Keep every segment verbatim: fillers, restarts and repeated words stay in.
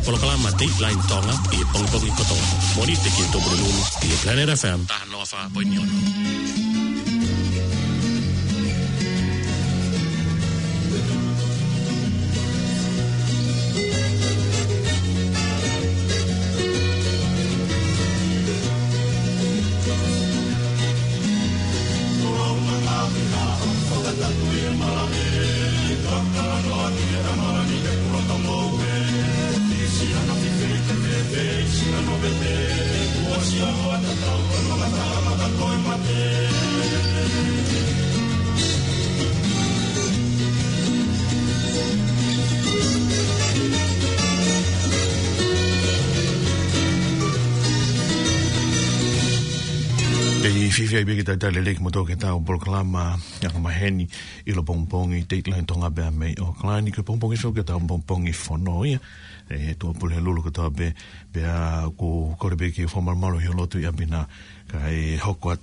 polokalama Dateline Tonga i pongpongi kotonga. Moni te ki to bululu i Planet F M ta no fa poinyono. Fifia bigi ta tale lek moto ke ta proklama yang maheni ilo pongpongi Dateline Tonga be me o klani ke pongpongi so ke ta pongpongi fono ia e to pole lulu ke ta be be a ko korbe ki formal malo yo lotu ya bina kai hokot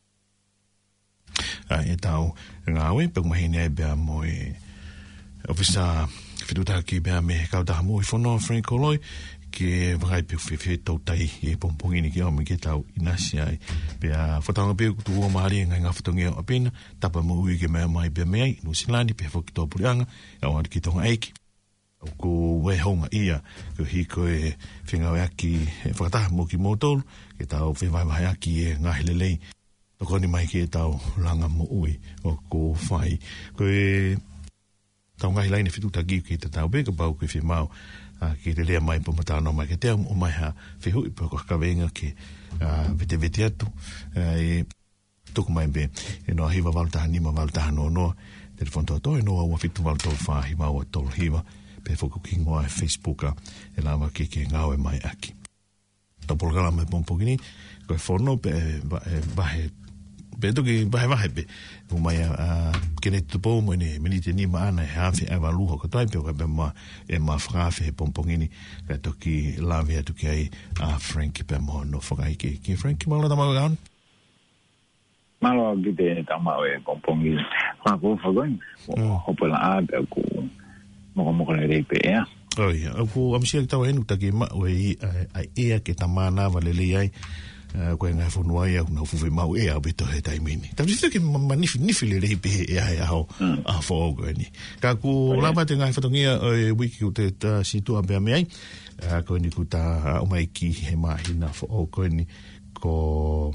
ai tau ngawe pe maheni be mo e ofisa fiduta ki be me ka ta mo fono Frank Oloi ke vai pe fe tau tai e pompongi ni ke o me ke tau inasia pe a fotanga pe tu o mari nga nga fotonga o pina tapa mo ui ke me mai pe me no silani pe fo to puanga e o ki tonga eiki o ko we honga ia ko hi ko e finga aki e fata mo ki motor ke tau fe vai vai aki e nga helelei to ko ni mai ke tau langa mo ui o ko fai ko e tau nga helai ni fitu tagi ki tau be ko pau ko fi mau a ki te lea mai po matano mai ke te o mai ha whihu i poko kawenga ki vete vete atu e tuku mai be e noa hiwa waltaha nima waltaha no noa te te whantoa toi noa ua fitu waltol whahi ma ua tol hiwa pe whoko ki ngoa e Facebooka e lawa ki ke ngawe mai aki tapolgala mai pompogini koe whono pe vahe pe toki vahe vahe pe o mai a kene tupo mo ne menite ni maana e hafi e waluho ko tai pe o be ma e ma frafe pompongini ka toki lave atu ki a Frank pe mo no fokai ki ki Frank malo ta mau gan malo gite ta mau e pompongini ha ko fogon o pela a ko mo mo ko le pe ya oh ya ko am sia ta wenu ta ki ma we ai e ke ta mana valele ai ko nga fonua ia na fuve mau e abito he taimini ta disse ke manifi nifi le repe e ai ao a fogo ni ka ku lava te nga fotongia e wiki te ta situ a be mai ko ni ku ta o mai ki he mai na fo ko ni ko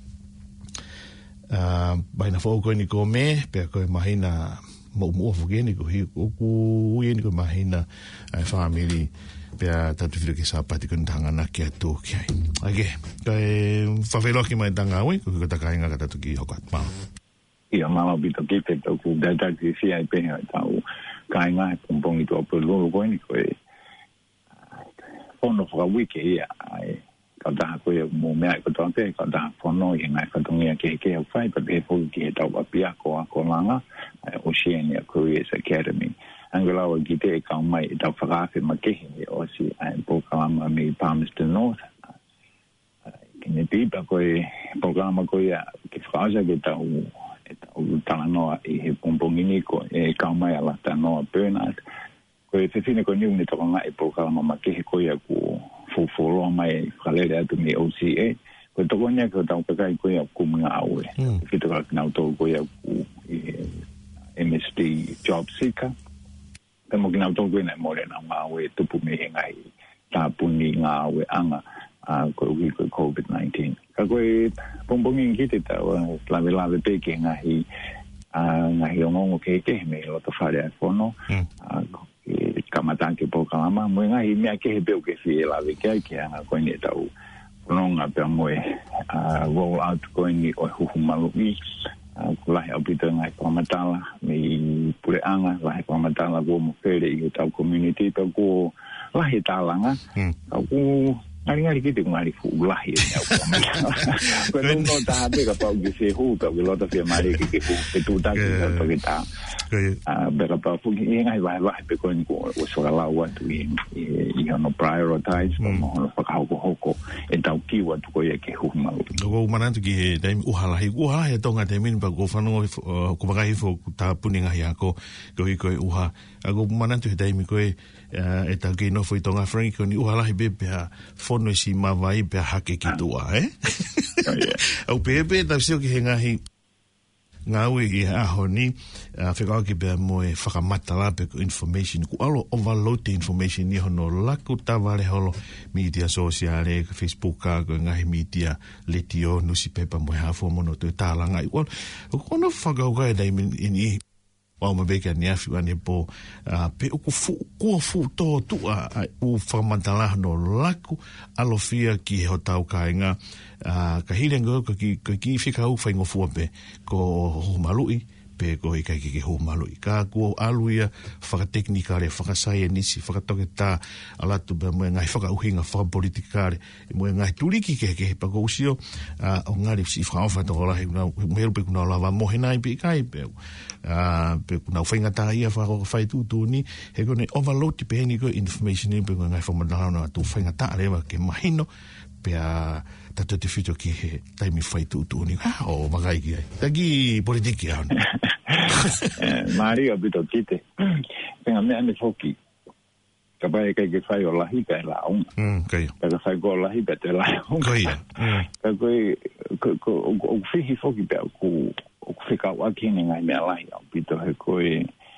a bai na fo ko ni ko me pe ko mai na mo mo fo ni ko hi ku ni ko mai na family pea tatu filo ke sa pati kun tanga na ke atu ki ai. Ake, kai whawhelo ki mai tanga aui, ko kata kainga ka tatu ki hokat mao. Ia mama bito ki pe tau ku data ki si ai pe tau kainga pompongi to po lolo ko ni ko e fono fra wiki ia ai ka da ko e mo me ai ko tonte ka da fono i ngai ka tongi ke ke au fai pe pe po ki tau pa pia ko ko langa Oceania Careers Academy. Angela wa gite e ka mai ta whakafe makehi o si ai programa me Palmerston North. Kene pipa koe programa koe ke whakaja ke tau e tau talanoa i he pompongini ko e ka mai ala tanoa Bernard. Koe whewhine ko niu ni toka ngai programa makehi koe a ku fufuro mai whalere atu me O C A. Koe toko nia ko tau kakai koe a ku mga aue. Kito ka kinau toko koe a ku M S D Job Seeker. Te mo kina tō koe nei more na ngā we tupu me he ngai tā puni ngā we anga koe uki koe COVID nineteen. Ka koe pompongin ki te tau lawe lawe peke ngahi ngahi o ngongo ke ke me loto whare a kono kamata ke po kalama mo ngahi mea ke he peo ke fi lawe ke ai ke anga koe ni tau pononga pia moe roll out koe ni o huhumalu i lahi au pita ngai Pamatala me Pureanga lahi Pamatala ko mo fere i tau community pa ko lahi talanga ko ngari ngari kite ngari fu lahi au Pamatala ko no ta be ka pau ke se hu ta ke lota fe mari ke fu pe tu ta ke ta ke ta a be ka pau fu ngai vai vai pe ko ni ko o so la wa tu i i no prioritize mo no fa ka ko hoko e tau ki wa tu ko ye ke hu ma ko manantu ki dai uhala hi uhala he tonga te min pa ko fano ko ba hi fo ta puninga ya ko ko i ko uha ko manantu he dai mi ko e tau ke no foi tonga Frank ni uhala hi be pea fono si mawai pea hake ki tua eh au pepe tau sio ki he ngahi ngaui i aho ni whekao ki pea moe whakamata la pe information ku alo overload the information ni hono laku tawale holo media sosiale Facebook ka ko ngahi media letio nusi pepa moe hafo mono te tālanga i wal kono whakao kai dai ini Wau mabeka ni afi wane po pe uku fu kua fu to tu a u whamantala no laku alofia ki ho tau kainga ka hirengo ko ki ki fika u whaingo fua pe ko humalui pe ko i kai ki humalui ka ko aluia whakateknikare whakasaienisi whakatoke tā alatu pe moe ngai whakauhinga whakapolitikare moe ngai turiki ke ke pa ko usio o ngari si whakawha to hola he mehelu pe kuna lava mohenai pe kai pe Uh, pe kuna whainga tā ia whako whai tūtūni he kone overload ti peheni ko information ni pe kuna ngai whamadahana tu whainga tā rewa ke mahino pe a tato te whito ki he taimi whai tūtūni ha o magai ki ai taki politiki au Maari a bito kite penga mea ne whoki ka pai kai ke whai o lahi kai launga mm, kai ka whai ko lahi pe te launga kai ka koe o whihi whoki pe au ku o whika wakine ngai mea lahi au pito he koe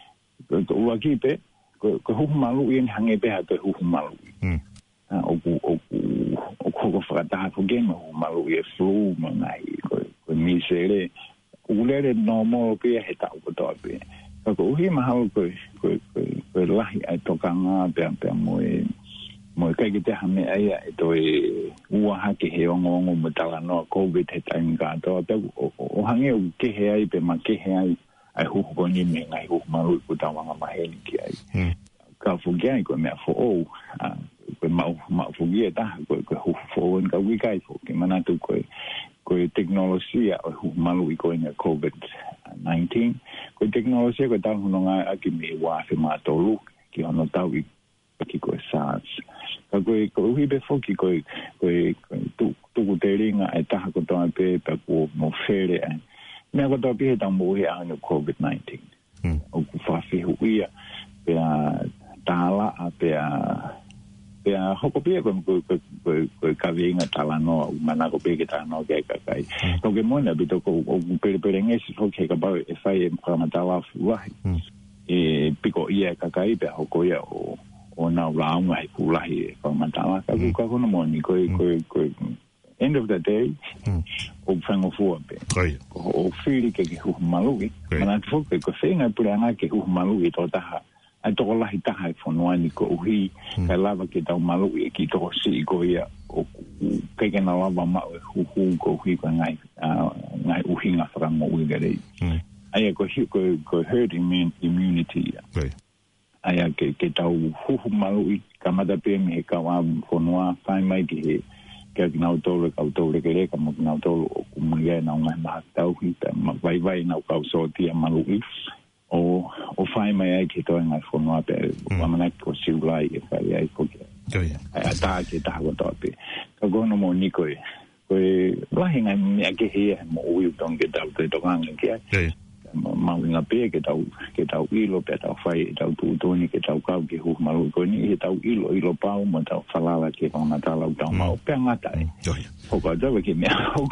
ko uaki pe ko huhumalu i hange pe ha te huhumalu o ku o ku o ku ko whakataha ko gema huhumalu i e flu ma ngai koe koe misere ulere no mo pe he tau ko toa pe ko uhi mahalo koe koe koe lahi ai tokanga pe pe moe mo kai ki te hame ai e toi ua hake he ongo ongo mo tala no COVID he time ka to te o hange o ke he ai pe ma ke he ai ai hu ko ni me ngai hu malu ku ta wanga ma he ni ki ai ka fu ge ai ko me fo o ko ma ma fu ge ta ko ko hu fo en ka wi kai fo ke mana tu ko ko teknologia o hu malu ko ni COVID nineteen ko teknologia ko ta hu no nga aki me wa fe ma to lu ki ono ta wi ki ko SARS ka koe ko uhi be foki koe koe tu tu te ringa e taha ko toa pe pa ko mo fere ai me ko toa pe ta mo he anu COVID nineteen o ku fa fi huia pe a tala a pe a pe a hoko pe ko ko ko ka vinga tala no mana ko pe ke ta no ke ka kai to ke mo na bito ko o pe pe ngesi foki ka ba e fai e ma tala fu wa e piko ia ka kai pe hoko ia o o na raunga he pulahi e whamatala ka kuka kono moni koe koe koe end of the day o whango fua pe o whiri ke ke huhumalugi mana te whuke ko whenga pura nga ke huhumalugi tō taha ai toko lahi taha e whanuani ko uhi kai lava ke tau malugi e ki toko si ko ia o keke na lava mao e huhu ko uhi ko ngai ngai uhi nga whakango ui garei ai ko herd immunity aya ke ke tau huhu malu i kamada pe me ka wa fonua fai mai ke ke na auto ka auto ke le ka mo na auto ku mo ye na nga ma tau hi ta ma vai vai na ka so ti malu i o o fai mai ai ke to nga fonua pe wa mana ko si ulai e fai ai ko ke aya ta ke ta ko to pe ka go no mo ni ko e ko la hinga me ke he mo u tong ke tau te to nga ke mau inga pe ke tau ke tau ilo pe tau fai tau tu toni ke tau kau ke hu malu ko ni ke tau ilo ilo pau mo tau falala ke ko na tala tau mau pe ngata e o ka tau ke me au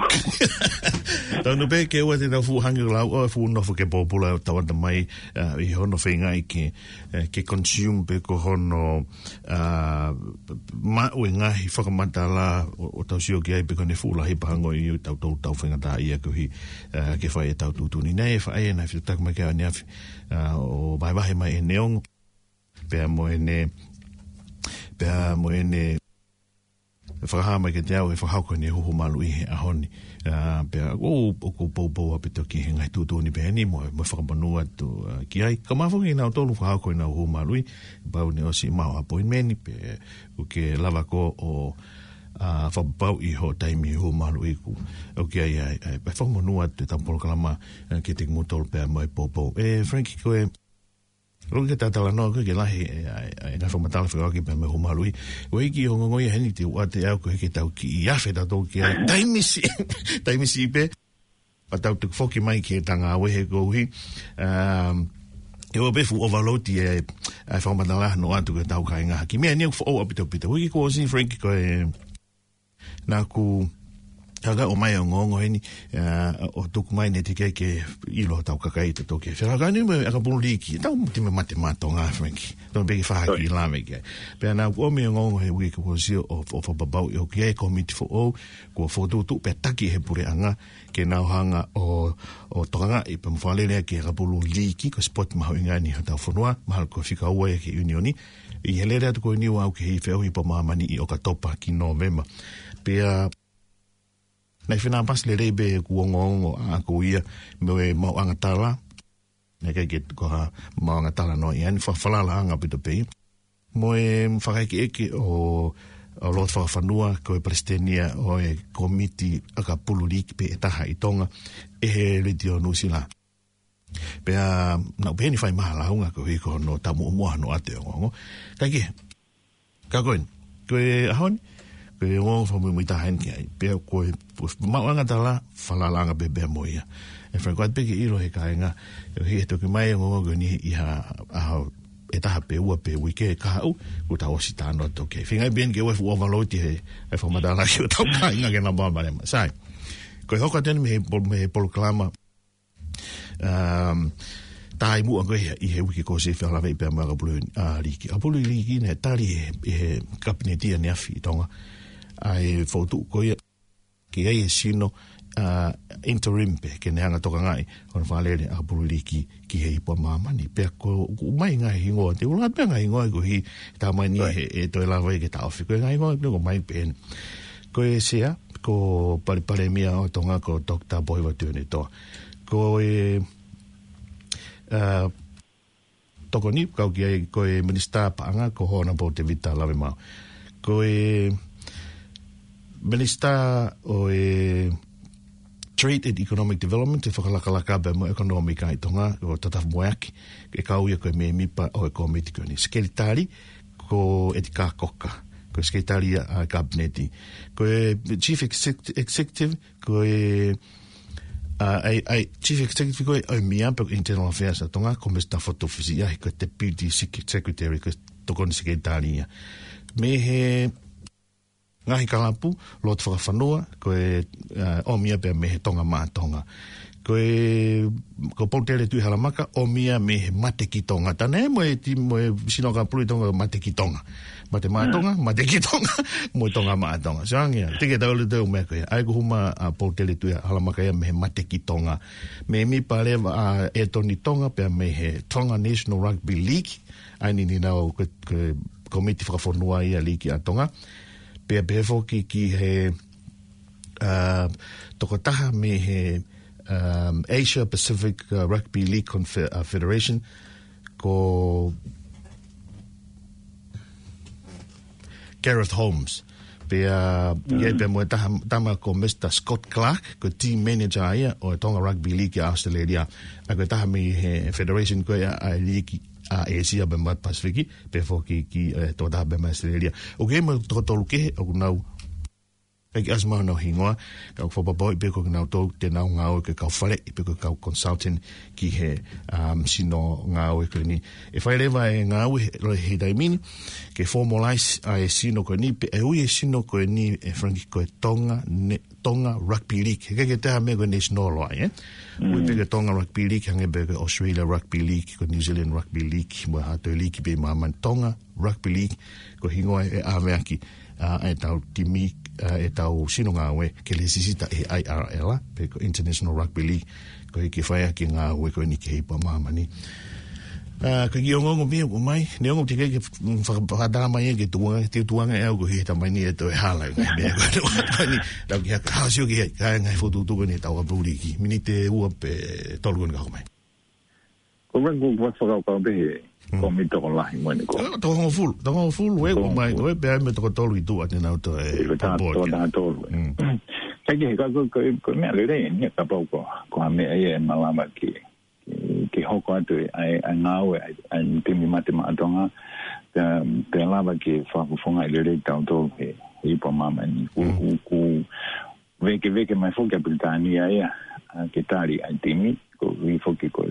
tau no pe ke wa te tau fu hangi la o fu no fu ke popula tau ta mai i hono fenga i ke ke consume pe ko hono ma o nga hi fa ka matala o tau sio ke ai pe ko ne fu la hi pango i tau tau tau fenga ta ia ko hi ke fai tau tu tu ni nei fa na fi tak ma ka ni af o vai vai mai neon pe mo ene pe mo ene fa ha ma ke te au fa ha ko ni hu malu i a honi pe o ko po po a pito ki ngai tu tu ni pe ni mo mo fa banu atu ki ai ka ma fo ni na to lu fa ko na hu malu i ba ni o si ma appointment pe o ke lava ko o a fa pau i ho taimi ho malu i ku o ke ai ai pe fa mo nua te tampolo kalama ke te motol pe mai popo e Frankie ko e lo ke tata la no ke la he ai na fa matala fa ke pe mai ho malu i o ki ho ngo i heni te wa te au ko ke tau ki ia fe da to ke taimi si taimi si pe pa tau te foki mai ke tanga we he go hi um e o be fu overload e e fa mandala no atu ke tau kai nga ki me ni fu o apito pito wi ko sin Frank ko e na ku aga o mai ngongo ni o tuku mai ne tike ke ilo tau kakai te toke fa ga ni me aga bulu liki tau ti me mate mato nga Frank to be fa ki la me ke pe na o me ngongo he wi ko si o o fa babau o ke committee fo o ko fo tu tu pe taki he pure anga ke na hanga o o tonga e pe mfale le ke aga bulu liki ko spot ma hoinga ni ta fonua ma ko fika o e ke unioni i hele rat ko ni wa ke he fe o i pa mama ni o ka topa ki november pe na fina pas le rebe ku ngongo a ku ia me mo angatala ne ke get ko ha mo angatala no yan fa fala la nga bito pe mo e fa ke ke o o lot fa fanua ko e prestenia o e committee aka pululik pe ta ha itonga e le dio no sila pe a na pe ni fa mala nga ko ko no tamu mo no ate ngo ka ke ka koin ko e hon pe o fa mo mita hen ke pe ko ma nga tala fala langa be be moia e fra ko pe ke iro he ka nga he to ke mai ngo go ni ia a eta pe u pe wi ke ka u ku ta osita no to ke finga bien ke we overload he e fa ma dala ke to ka nga ke na ba ba sai ko ho ka ten me me proclama um tai mu ngo i he wi ko se fa la ve pe ma ga blu a liki a blu liki ne tali e kapneti ne afi tonga ai fotu ko ia ki ai sino uh, interim pe ke ne anga toka ngai on falele a buliki ki hei po mama ni pe ko mai ngai hingo te ula pe ngai ngoi ko hi ta mai ni e to la vai ke ta ofi ko ngai ngoi ko mai pen ko e sia ko pari pare mia o tonga ko doctor boy va tune to ko e uh, toko ni ko ki ko e minister pa anga ko hona po te vita lave ma ko e Minister o e Trade and Economic Development e whakalakalaka be mo ekonomika i tonga o tataf moeaki e kauia koe me mipa o e komiti koe ni skelitari ko e tika koka ko skelitari a kabineti ko e Chief Executive ko e ai ai Chief Executive ko e mia pe Internal Affairs a tonga ko me sta fotofisi ai ko Deputy Secretary ko tokon skelitari me he ngahi kalapu lot whakawhanua ko e uh, o mia pe me he tonga mātonga ko e ko poutere tui haramaka o mia me he mate ki tonga tane mo e ti mo e sinoka pului tonga mate ki tonga mate mātonga mate ki tonga mo e tonga mātonga sangia teke tau le tau mea koe ai ko huma a poutere tui haramaka ia me he mate ki tonga me mi pare a e toni tonga pe me he Tonga National Rugby League ai ni ni nao ko komiti whakawhanua ia liki a tonga pe pe foki ki he uh, tokotaha me he um, Asia Pacific uh, Rugby League Confe- uh, Federation ko Gareth Holmes pe uh, mm. ye pe mo taha tama ko Mister Scott Clark ko team manager ia o Tonga Rugby League ya Australia a ko taha me he federation ko ya a league a Asia be mat Pacific pe foki ki to da be Australia o ke mo to to ke o nau e asma no hingoa ka fo boy pe ko nau to te nau ngau ke ka fale pe ko ka consultant ki he um sino ngau ke ni e fai leva e ngau lo he dai mini ke formalize a sino ko ni pe e u sino ko ni e franki ko Tonga ne, Tonga Rugby League ke ke te me ko national lo eh we pe Tonga Rugby League hange be Australia Rugby League ko New Zealand Rugby League mo ha to league be mama Tonga Rugby League ko hingoa e aveaki a e tau timi Uh, e tau sino ngā we ke le sisita e I R L pe ko International Rugby League ko e ke whaia ki ngā we ko ni ke hipa mamani uh, ka ki o ngongo mea ko mai ne ongo te kei ke whakadama mai e ke tuanga te tuanga e au ko hita mai ni e to e hala ngai mea ko e wata ni lau ki haka haasio ki hei kai ngai fotu tuko ni tau a bruri ki mini te ua pe tolu koni kako mai ko rangu wat whakau kau behe ko mi to la mo ni ko to ho full to ho full we ko mai we be me to to lu tu ati na to e to to to sai ke ka ko ko me le le ni ka po ko ko me e ma la ma ki ki ho ko to ai nga we ai ti mi mate ma tonga ta pe la ba ki fa fu nga le le ta to e i po ma ma ni ku ku ve ke ve ke mai fo ke britania ya ke tali ai ti mi ko vi fo ki ko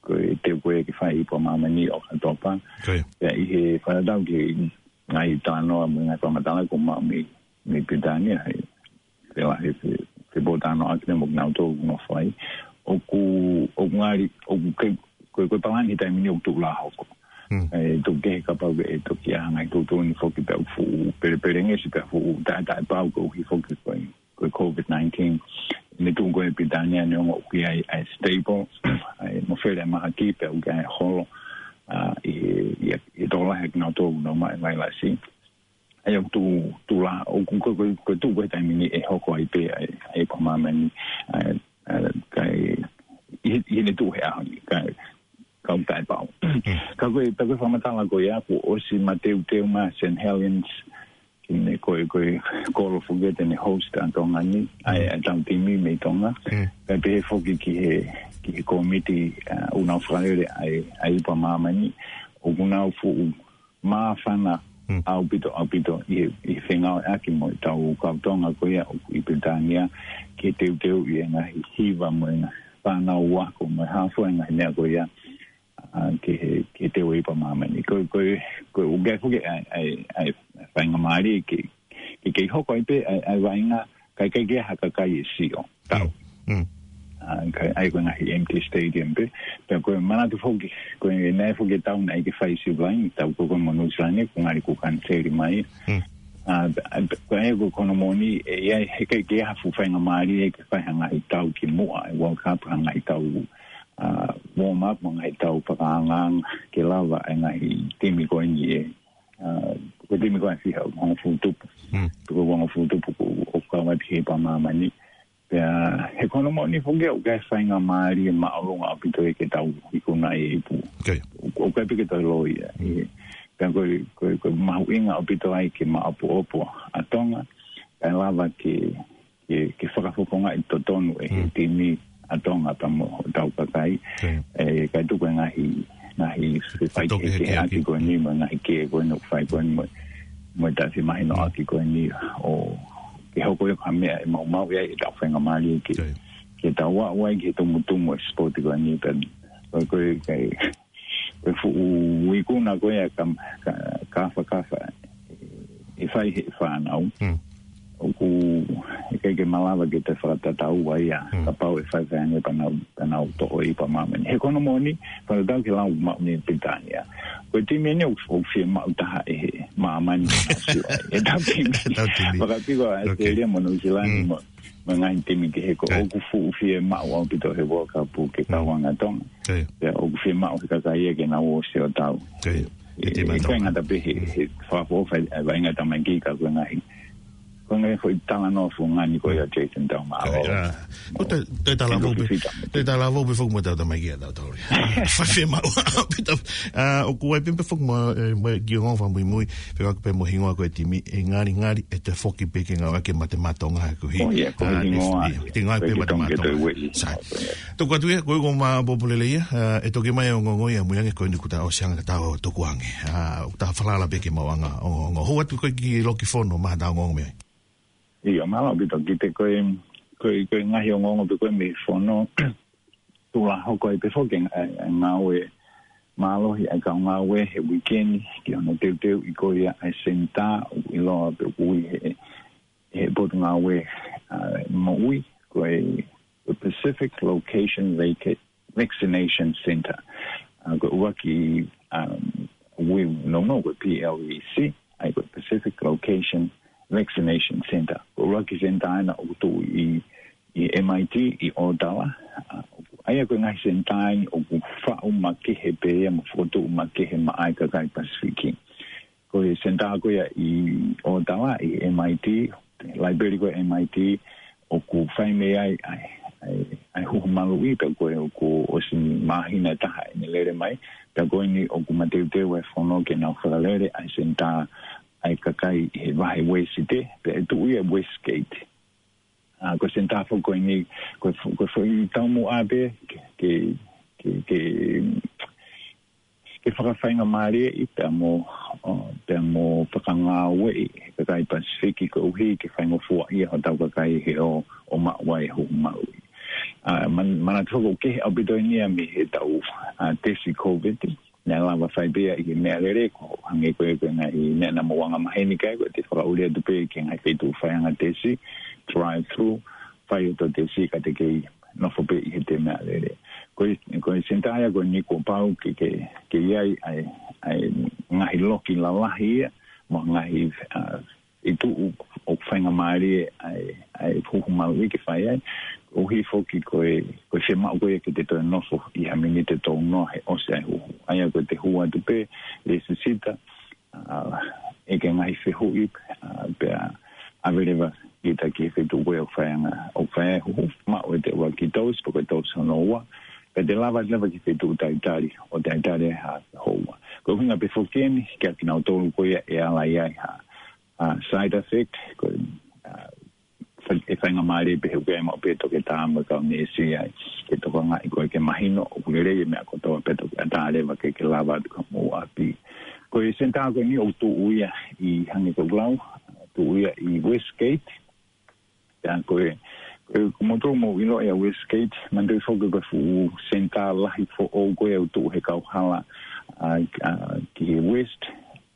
ko te koe ki whai ipo mamani o katopa. Pea i he whanatau ki ngai tānoa mo ngai whamatala ko mau mi mi pitania hei. Pea he te bo tānoa akina mo kinau tō no whai. O ku o ngari o ku koe koe palani taimini o tū la hoko. E tō kehe kapau e tō ki ahangai tō tōni whoki pea ufu pere pere ngesi pea fu tai tai pau ko hi whoki koe koe COVID nineteen. Me tu koe pitania ne ongo ki ai ai stable ai mo fere maha ki pe o kai holo a i i dola hek na to no mai mai la si ai tu tu la o ko ko ko tu koe tai mini e hoko ai pe ai ai pa mamani ai kai i i ne tu he a kai ka tai pau ka koe ta koe famata la koe a ko o si mateu teu ma Saint Helens ne koe koe kolo fugete ne host antonga ni ai atau timi me tonga pe pe foki ki he ki he committee una frale ai ai pa mama ni o una fu ma fana au pito au pito i i finga aki mo tau ka tonga ko ia o i Britania ki te te i nga hiva mo na pa na wa ko ma ha fo nga ne ko ia ke ke te wei pa mama ni ko ko ko u ge fu ge ai ai ai whainga maari ki ki ki hoko i pe ai ai wainga kai kai ge haka kai e si o tau kai ai koe ngahi empty stadium pe pe koe mana tu foki koe nai foki tau nai ki whai si wain tau ko koe monu sane ko ngari ku kanseri mai koe ai ko kono moni e ai he kai ge hafu whainga maari e ki whainga i tau ki mua e World Cup hanga i tau warm up mga i tau pakaangang ki lava e ngahi timi koe ni e ko timi ko fi ha mo futu ko mo futu ko o ka wa ki pa mama ni ya he kono mo ni foge o ga fainga mari ma o nga pito e ke tau i ko na e pu o ka pe ke to lo ia e ka ko ko ko ma winga o pito ai ke ma apu opo atonga ka lava ki ki ki fora fokonga i to tonu e timi atonga pa mo tau ka kai e ka tu ko nga hi na hi fai ke aki ko ni ma na ke ko no fai ko mo mo ta si mai no aki ko ni o ke ho ko ka me mo ma ya i ta fenga mali ke ke ta wa wa ke to mo tu mo sport ko ni pe ko ko ke ko fu wi ko na ko ya kam ka fa ka fa e fai fa na o ku ke ke malava ke te frata tau vai a ka pau e fai vane pa na pa na to i pa mama he kono moni pa da ke la ma ni pitania ko ti me ne o fi ma ta e mama ni e da ti pa ti go e le mo no silani mo ma ngai ti mi ke ko o ku fu fi ma o pito he wo ka pu ke ka wanga tong e o ku fi ma o ka ka ye ke na o se o tau e ti ma tong ata pe he fa fo fa va inga ta mangi ka ko ngai con e foi tala no fu ngani ko ya Jason Down ma o te te tala vo te tala vo fu mo ta maigia da tori fa fe ma o ku e pempe fu mo mo gi ngon fa muy muy pe ka pe mo hingo ko ti mi ngari ngari e te foki pe ke nga ke matematonga ko hi ti nga pe matematonga sai to ko tu ko ko ma bo pole le e to ke mai ngo ngo ya mu yang ko ni ku ta o siang ta o to kuange a ta fala la pe ke mo anga ngo ho tu ko ki lo ki fono ma da ngo me Io ma lo bito ki te koe koe koe ngahi o ngongo pe koe me fono tu la ho koe pe foke ngawe malo hi a ka ngawe he weekend ki ono teu teu i koe a senta i loa pe ui he he botu ngawe mo ui koe Pacific Location Vaccination Center koe ua ki ui no no koe P L E C ai koe Pacific Location Vaccination Center. O Rocky Center na o tu i i M I T i Ottawa. Ai ko ngai center o ku fa o ma ke he pe mo foto ma ke he ma ai ka kai Pacific. Ko i center ko ya i Ottawa i M I T, library ko M I T o ku fa me ai ai ai hu malu i pe ko ko o sin mahina ta ni lere mai. Ta ko ni o ku ma te te we fono ke na fa lere ai center ai kakai he vai wesite pe tu ia westgate a ko senta fo ko ni ko ko fo tamu abe ke ke ke ke fa fa nga mari i tamo tamo pakanga we kakai Pacific ko hi ke fa ngo fo ia ta kakai he o o ma wai ho ma a man mana toko ke abidonia mi he tau a tesi covid na lava fai bea i me alere ko hange ko e nga i ne na mo wanga maheni kai ko te fra ulia du pe ke nga fe tu fai nga tesi drive through fai to tesi ka te ke no fo pe i te me alere ko ko senta ya ko ni ko pau ke ke ke ai ai ai nga hi loki la la hi mo nga hi i tu o fai nga mai ai ai fu ma wi ke fai ai o hi foki ko e ko se ma ko e ke te to no fo i ha mi te to no he o se hu ai ko te hu atu pe le sita e ke ngai fe hu i pe a vereva i ta ki fe tu we o fa nga o fa hu ma o te wa ki tos po ko tos no wa pe de lava lava ki fe tu ta itali o ta itali ha ho ko hinga pe foki ni ke ki na to ko e ala ia ha side effect ko e whainga maare pe heuke ma pe toke tāma ka me si ai ke toka ngai ko ke mahino o kulere e mea ko toa pe toke atare wa ke ke lava ka mo api ko e senta ko ni o tu uia i hangi ko glau tu uia i Westgate ya ko e ko mo tro mo ilo e Westgate man de fogo ko fu senta lahi fo o ko e tu he ka hala ki West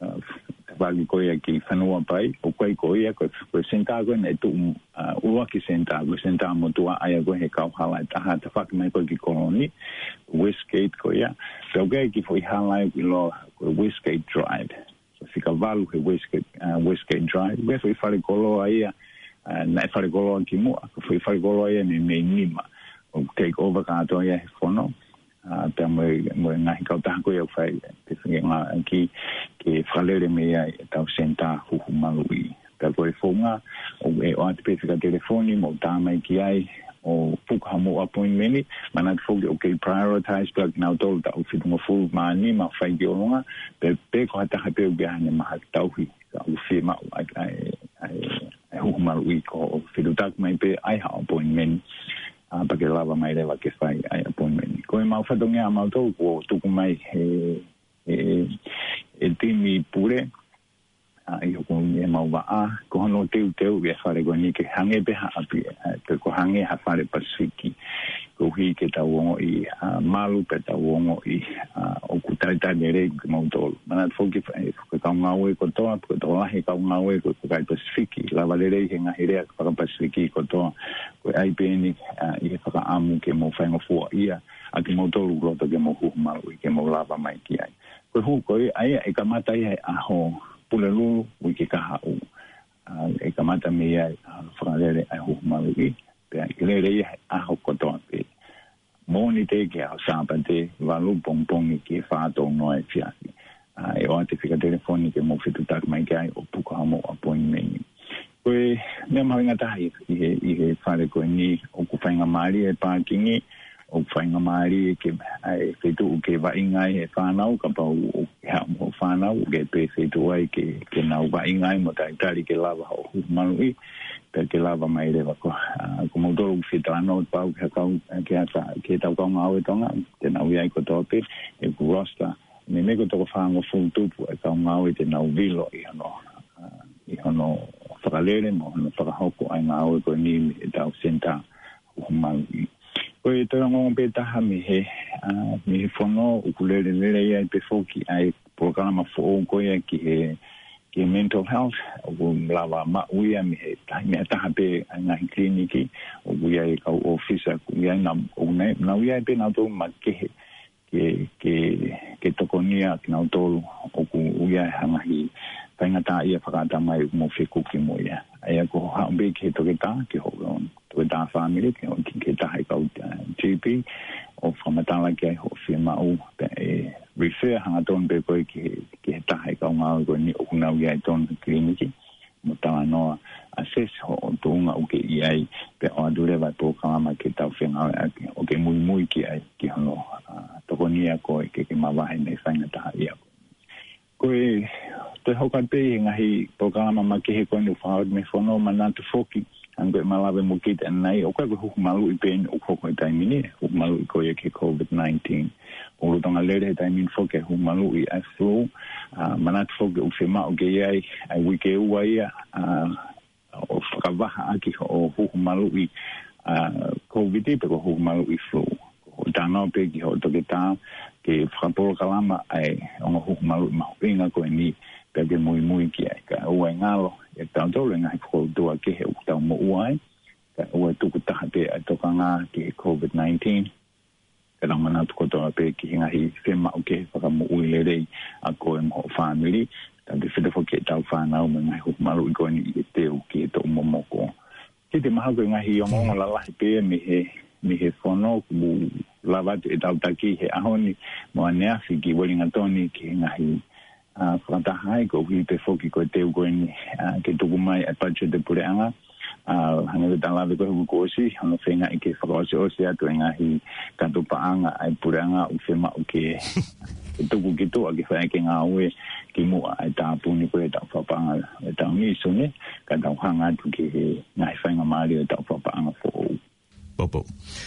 vale coia que fanua pai o coi coia ko ko senta ko ne tu o ki senta ko senta mo tu ai ko he ka hala ta ha ta fak mai ko ki koloni Westgate coia so ga ki foi hala ki lo Westgate Drive so fica vale que Westgate Westgate Drive be foi fare kolo ai na fare kolo ki mo ko foi fare kolo ai ne ne nima o take over ka to ia fono te mo mo nga ka ta ko eu fai te nga ki ke falere me ai ta senta hu malui ta ko e fonga o e o te pesa telefoni mo ta mai ki ai o puka mo appointment mana fo o ke prioritize plug now told ta o fit mo full mani ma fai di longa pe pe ko ta ha pe o ga ne ma ta o o fi ma ai ai hu malui ko fitu tak mai pe ai ha appointment a pa ke lava mai leva ke fai ai appointment ko e mau fatonga a mau to ko tu ku mai e e e timi pure a io con e mau va a ko no te te u e fare ko ni ke hange be ha api pe ko hange ha fare pasifiki ko hi ke ta wongo i malu pe ta wongo i o ku ta ta nere mau to mana fo ke ko ka nga we ko to ko to la he ka nga we ko ka pasifiki la valere ke nga here ka pasifiki ko to ko ai pe ni i ka amu ke mo fa ngo fo ia a ke mo to lu lo to ke mo hu malu ke mo lava mai ki ai ko hu ko ai e ka mata ai a ho pulelu wi ke ka ha u e ka mata me ai fra le ai hu malu pe le le a ho ko to pe moni te ke a sapante valu pompong ke fa to no e fia e o te fika telefoni ke mo fitu tak mai kai o puka mo appointment ko me ma nga ta i i fa le ko ni o ku fa nga mari e parking o fa nga mari ke ai fitu ke va ingai e fa na ka pa o ha mo fa na o ke pe fitu ai ke ke na va ingai mo ta tali ke lava o manui ke lava mai le ko como do fitano pau que ka que ata que ta con au tonga te na ui ko tope e gurosta me me ko to fa ngo funtu e ka ngau te na vilo i no i no fralele mo no para hoko ai ngau ko ni ta senta o mal ko e to ngo pe ta ha mi he mi fono o kulele le ia pe foki ai programa fo ko ia ki e ke mental health o lava ma uia mi he ta me ta be na kliniki o uia e ka officer uia na o na na uia be na to ma ke ke ke ke tokonia ki na to o uia hanga hi tanga ta ia fakata mai mo fe ku ki mo ia ai ko ha be ke to ke ta ke ho to ta family ke o ki ke ta hai ka G P o famatala ke ho firma o pe refer hanga ton be ko ki ki ta hai ka nga ko ni o na wi ai ton kliniki mo ta no access ho to nga o ke ai pe o dure va to ka ma ke ta finga o ke muy muy ki ai ki no to ko ni ko ke ke ma va ne sa nga ta ia ko to ho ka pe nga hi programa ma ke ko ni fa me fono mana to foki angwe malave mo kit nai o ka ko malu i pen o ko ko tai mini o malu ko ye ke covid nineteen o lo tonga lere tai min fo ke hu malu i afro manat fo ke o fema o ke ai ai we ke u ai o ka va aki o hu malu i a COVID pe ko ho mau I flu o tano pe ki ho to ke ta ke frapo kalama ai o ho mau mau inga ko ni pe ke muy muy ki ai ka o ngalo e ta to le ngai ko do ke he ta mo uai ka o tu ku ta te to kanga ke COVID nineteen ka mana to ko to pe ki ngai fe ma o ke fa mo ui le dei a ko mo family ta de fe de fo ke ta fa na o ngai ho mau ko ni te o ke to mo mo ko ke te maha ko ngai o mo la la pe me he me he fono ku lava te ta ta ki he ahoni mo ne afi ki wolinga toni ki ngai a franta hai ko vi pe fo ki ko te ko ni ke tu mai a pa de pure anga a hanga ta la ko ko si hanga fenga ke fa ko o se atu ngai ka tu pa anga ai pure anga u fe ma o ke tu ku ki tu a ke fa ke nga we ki mo ai ta pu ni ko ta fa pa anga ta ni so ne ka ta hanga tu ki ngai fa nga ma ri ta fa pa anga fo popo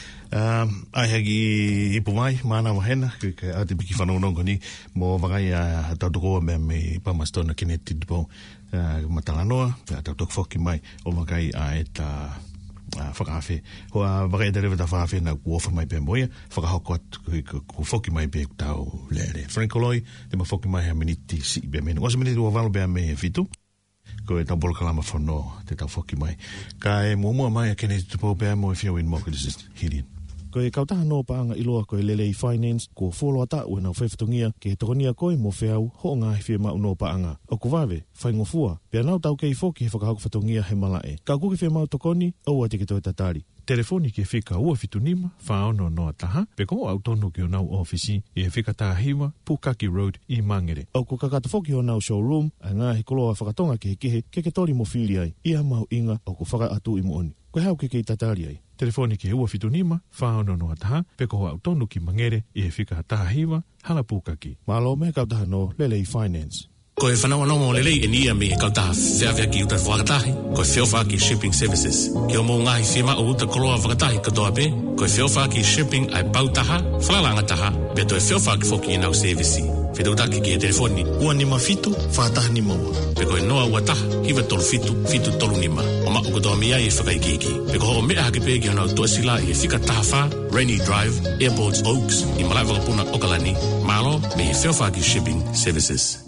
um ai hagi ipu mai mana mahena ke ke ate biki fano no ni mo vagai a ta do me me pa mastona kineti do matalanoa ta to foki mai o vagai a eta whakawhi. Hoa vagai dere ta whakawhi na kuofa mai pe moia, whakahokot ku foki mai pe tau lere. Frankoloi, te ma foki mai ha miniti si be menu. Wasa miniti ua valo be me fitu. Ko e tambolo kalama whono te tau foki mai. Ka e mua mua mai a kene tupo pe mo e whio in mo ke this is hirin. Ko e kautaha no paanga iloa ko e lelei finance ko folo ata o na whewhitongia ke he tokonia koe mo whiau ho ngā he whia mau no paanga. O ko wawe, whai ngofua, pia nau tau kei fōki he whakahauka whatongia he malae. Ka kuke whia mau tokoni, au a te ke toi tatari. Telefoni ke whika ua fitunima, whaono noa taha, pe ko au tono ki o nau ofisi, i he whika taha hiwa, Pukaki Road i Mangere. Au ko kakata whoki o nau showroom, a ngā he koloa whakatonga ke he kehe, ke ke tori mo whili ai, ia mau inga, au ko whaka atu i mo oni. Koe hau ke kei tatari ai. Telefoni ke ua fitunima, whaono noa taha, pe ko au tono ki Mangere, i he whika taha hiwa, hala Pukaki. Malo me kautaha no Lelei Finance. Ko e whanau anongo lelei e nia me e kautaha whiawhia ki uta whakatahi, ko e whiawha ki shipping services. Ki o mō ngahi whima o uta koloa whakatahi katoa pe, ko e whiawha ki shipping ai pautaha, whalalanga taha, pe to e whiawha ki whoki e nau servicei. Whitautaki ki e telefoni, ua nima fitu, whataha nima ua. Pe ko e noa ua taha, hiwa tolu fitu, fitu tolu nima. O ma o katoa mea e whakaikiki. Pe ko ho mea hake pe ki o nau tuasila i e whika taha wha, Rainy Drive, Airports Oaks, i malai wakapuna Okalani, malo me e whiawha ki shipping services.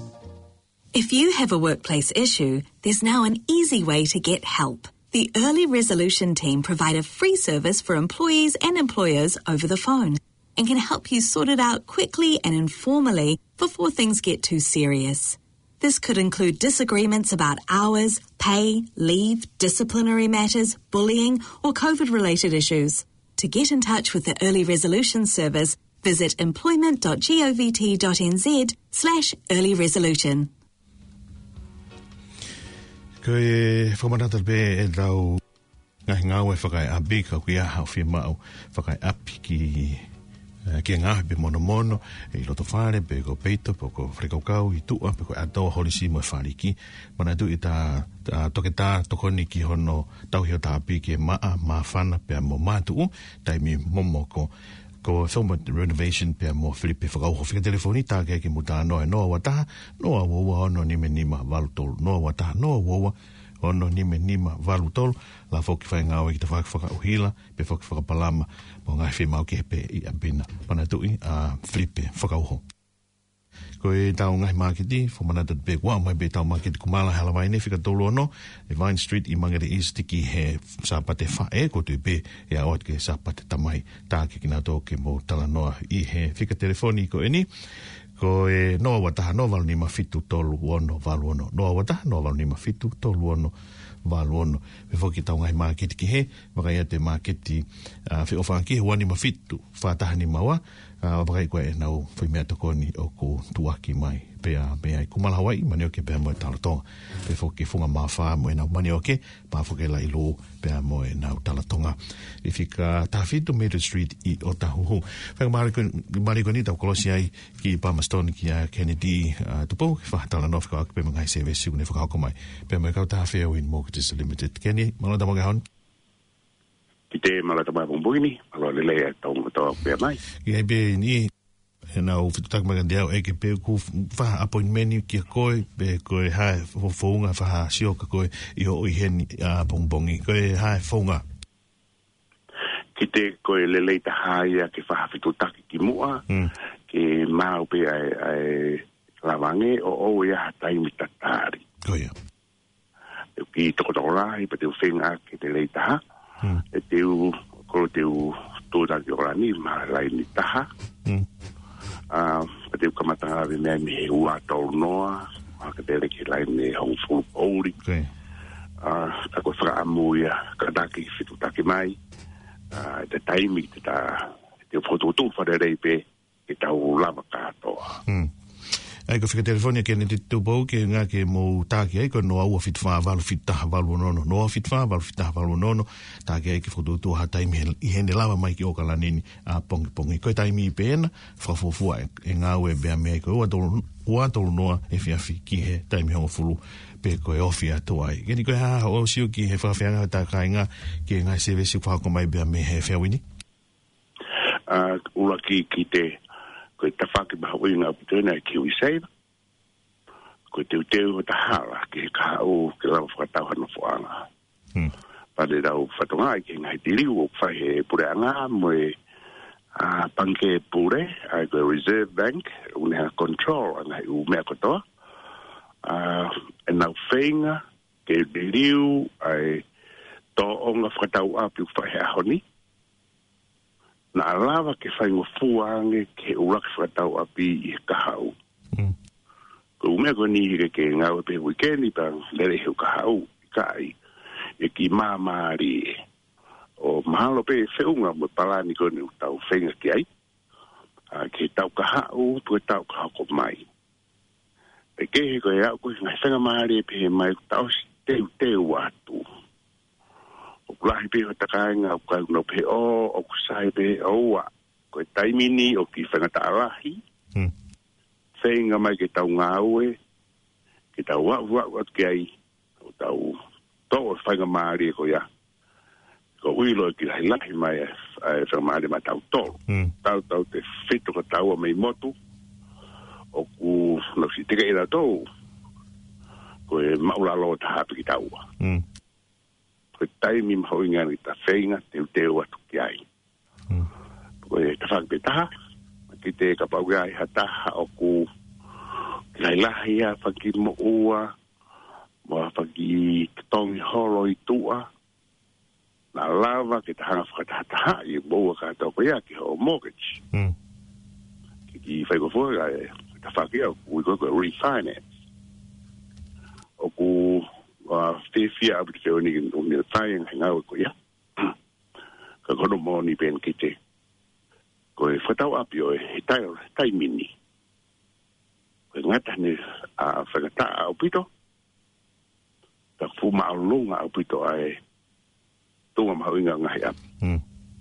If you have a workplace issue, there's now an easy way to get help. The Early Resolution team provide a free service for employees and employers over the phone and can help you sort it out quickly and informally before things get too serious. This could include disagreements about hours, pay, leave, disciplinary matters, bullying, or COVID-related issues. To get in touch with the Early Resolution service, visit employment.govt.nz slash early resolution. Ko e whamanata pe e lau ngahi ngau e whakai abi ka kui aha o whia mau whakai api ki ki ngahi pe mono mono e i loto whare pe ko peito pe ko whrekaukau i tua pe ko atoa holisi mo e whariki mana tu i ta toke tā tokoni ki hono tauhio tā api ki e maa maa whana pe mo mātu taimi momo ko ko film renovation pe mo Filipe whakau ho whika telefoni tā ke ki muta noa noa wataha noa wawa ono nime nima valutolu noa wataha noa wawa ono nime nima valutolu la whoki whai ngāwe ki ta whaka uhila pe whoki whakapalama mo ngai whi mau ki hepe i abina pana tui a Filipe whakau ho ko e tau ngai marketi whamanata pe wā mai pe tau marketi kumala halawai ne whika tolu ono e Vine Street i Mangere East ki he sāpate whae ko tui pe e a oat ke sāpate tamai tā ke kina tō ke mo tala noa i he whika telefoni ko eni ko e noa wataha noa walu ni mawhitu tolu ono walu ono noa wataha noa walu ni mawhitu tolu ono walu ono me whoki tau ngai marketi ki he wakai ate marketi whi ofaki he wani mawhitu whataha ni maua Uh, wakai koe e nau whai mea tokoni o ko tuaki mai pea mea i kumala Hawaii mani oke pea mo e talatonga pe whoki funga mawha mo e nau mani oke pa whoke la ilo pea mo e nau talatonga i whika tawhitu Maiden Street i o tahuhu whaka mariko ni tau kolosi ai ki Palmerston ki a Kennedy uh, tupo whahatala no whika ake pe mga I C V S ne whakahoko mai pea mo e kau taha Fairwind in Mortgages Limited Kenny malota mga hon ki te malata mai pumbuini, alo lele e tau ngatoa pia mai. Ki hei pe ni, e nau whitutak magandeau e ke pe ku whaha appointment ki a koe, pe koe hae whaunga whaha sioka koe i ho i heni a bongbongi, koe hae whaunga. ki te koe le le taha ia ke whahawhitu taki ki mua, Mm. ke mau pe ai, ai lawange o o ia hatai mi tatari. Ko ia. E ki toko toko lahi pa te whenga ke te le taha, Mm. e te u, koro te u tōna ki ora ni, ma lai ni taha, Mm. uh, pa te u kamatanga vi mea mi he ua tau noa, ma ka te reki lai ni hong fulu pauri, Ko ia. uh, ta koe whakaamu ia, ka taki whitu taki mai, Uh, te taimi te ta te fototu whare rei pe ke tau lava katoa. Mm. Ai ko fika telefonia ke ne te tupou ke ngā ke mō tāki ai ko no aua fit wha walu fit taha walu nono. No fit wha walu fit taha walu nono. Tāki ai ke whototu ha taimi i hene lava mai ki oka lanini a pongi pongi. Koe taimi i pēna whafofua e ngā ue bea mea koe ua tolu, ua tolu noa e whiawhi ki he taimi hongo fulu pe koe ofi atu ai. Geni koe haha o siu ki he whawhianga tā kāinga ki ngā sevesi whako mai bea me he whiawini? Uh, ula ki ki te koe ta whaki maha uinga apu tēnā e kiwi save. Koe te uteu o ta hala ke he kaha o ke lava whakatau hana whaanga. Hmm. Pare rau whatonga i ke ngai te liu o whahe pure anga mo e uh, panke pure ai koe Reserve Bank uneha control anga i u mea kotoa. Uh, e nau whenga ke te liu ai tō onga whakatau api u whahe ahoni. Na alawa ke whaingo fuange ke uraki whakatau api i kahau. Mm. Ko umea ko ni hike ke ngau pe wikendi pa lere heu kahau i kai e ki mamari o mahalo pe whiunga mo palani ko ni tau whenga ki ai. A, ke tau kahau tu e tau kahau ko mai. E ke he ko e au ko ngai whenga maari pe mai tau si teu teu atu. O kulahi pe o takainga o kai no pe o o kusai pe o wa ko e taimini o ki whenga ta alahi. Mm. Whenga mai ke tau ngā ue, ke tau wa wa wa ke ai, o tau tō o whenga maari ko ia. Ko uilo ki lai lahi mai e whenga maari mai tau tō. Mm. Tau tau te whito ka tau a mei motu, o ku no si teka ira tō, ko e maulalo ta hapi ki tau. Mm. Ko e taimi mahoinga ni ta whenga, teu teu atu ki ai. Mm. Ko e ta whakpe taha, ki te kapauga i hataha o ku lai lahi a whaki mo ua, mo a whaki tongi holo i tua, na lava ki te hanga whakatahataha i moua ka tau koea ki ho mortgage. Mm. Ki ki whaiko fuaga e ta whaki au kui koe koe refinance. O ku a whiwhia apu te whioni ki o mea whainga he ngau e koea. Ka kono mo ni pen ki te ko e whatau api o e tai, tai mini. Ko e ngata ne a whakata au pito. Ta fuma au lunga au pito ai tunga mahawinga ngahi api. Mm.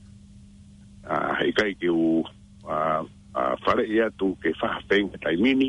A hei kai ki u a, a whare ia tu ke whahawhenga tai mini.